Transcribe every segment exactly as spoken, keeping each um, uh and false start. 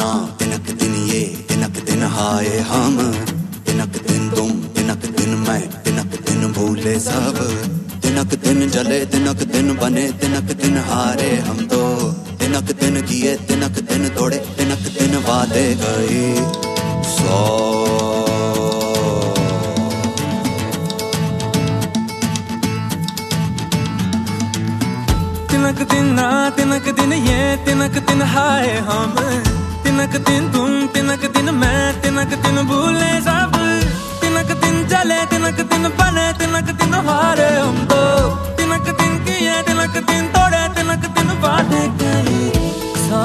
ना तिनक दिन ये तिनक दिन हाय हम, तिनक दिन तुम तिनक दिन मैं, तिनक दिन भूले सब, तिनक दिन जले तिनक दिन बने, तिनक दिन हारे हम तो, तिनक दिन किए तिनक दिन तोड़े, तिनक दिन वादे गए सौ। तिनक दिन ना तिनक दिन ये तिनक दिन हाय हम, तिनक दिन तुम तिनक दिन मैं, तिनक दिन भूले सब, तिनक दिन जले तिनक दिन बने, तिनक दिन हारे हम तो, तिनक दिन किए तिनक दिन तोड़े, तिनक दिन वादे गए सौ।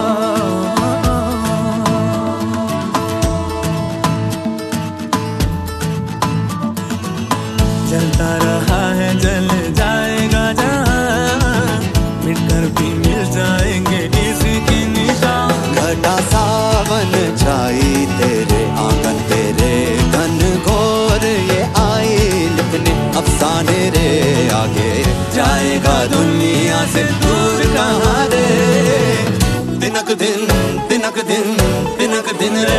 जलता रहा है जल जाएगा जहाँ, मिटकर भी मिल जाएंगे इसकी निशान। घटा सावन छाई तेरे आंगन तेरे घन घोर, ये आई लिखने अफसाने रे, आगे जाएगा दुनिया से दूर कहाँ रे। तिनक दिन तिनक दिन तिनक दिन रे,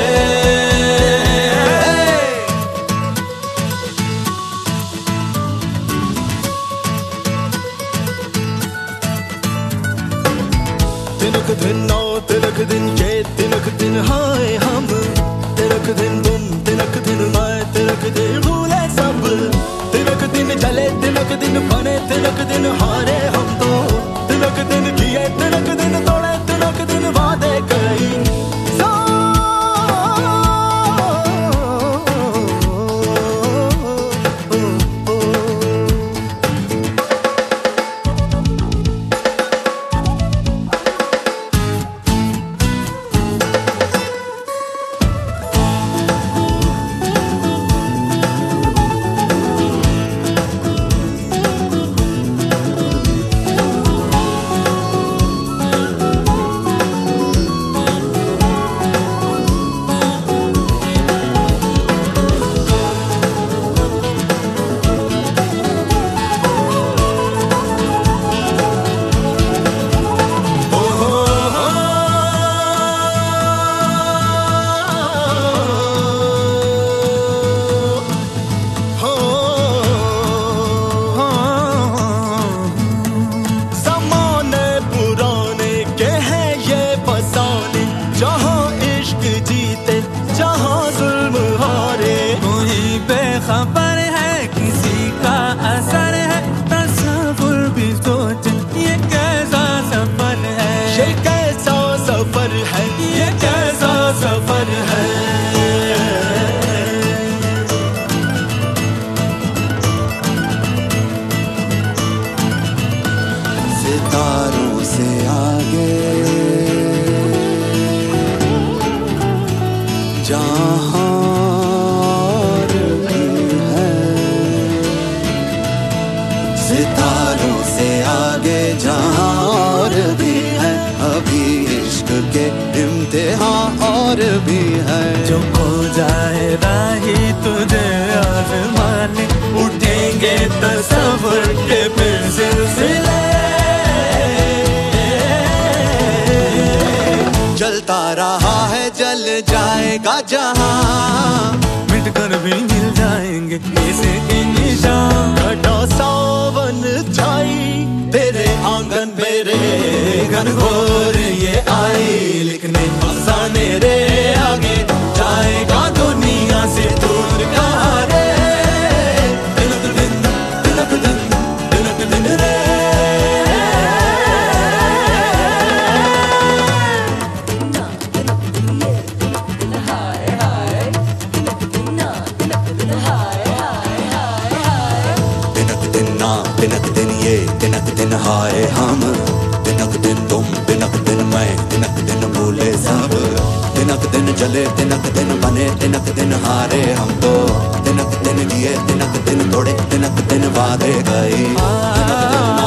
तिनक दिन नौ तिनक दिन ये तिनक दिन हाय हम, तिनक दिन तुम तिनक दिन मैं, तिनक दिन भूले सब, तिनक दिन जले तिनक दिन बने, तिनक दिन हारे हम तो, तिनक दिन किए तिनक दिन तोड़े, तिनक दिन वादे कई सौ। खबर है किसी का असर है, तस्वुर भी सोच ये कैसा सफर है, ये कैसा सफर है, ये कैसा सफर है। सितारों से आगे जहाँ सितारों से आगे जहाँ और भी है, अभी इश्क के इम्तिहान और भी है। जो खो जाए राही तुझे आज़माने, उठेंगे तस्वुर के फिर सिलसिले। जलता रहा है जल जाएगा जहाँ, मिटकर भी मिल जाएंगे इसके निशान। घटा सावन छाई तेरे आंगन मेरे घन घोर, ये आई लिखने अफसाने रे, आगे जाएगा दुनिया से दूर कहाँ रे। तिनक दिन तिनक दिन तिनक दिन रे, तिनक दिन ये तिनक दिन हाय हम, तिनक दिन तुम तिनक दिन मैं, तिनक दिन भूले सब, तिनक दिन जले तिनक दिन बने, तिनक दिन हारे हम तो, तिनक दिन किए तिनक दिन तोड़े, तिनक दिन वादे गए।